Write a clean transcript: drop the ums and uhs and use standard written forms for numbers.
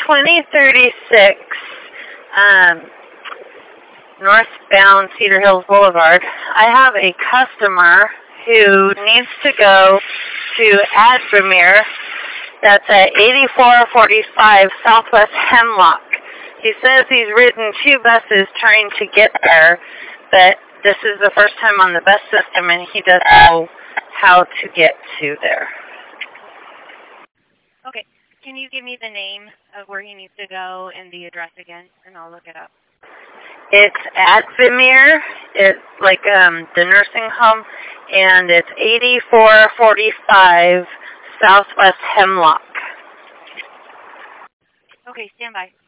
2036 northbound Cedar Hills Boulevard. I have a customer who needs to go to Advermere. That's at 8445 Southwest Hemlock. He says he's ridden 2 buses trying to get there, but this is the first time on the bus system, and he doesn't know how to get to there. Okay. Can you give me the name of where he needs to go and the address again, and I'll look it up? It's Advermere. It's like the nursing home, and it's 8445 Southwest Hemlock. Okay, stand by.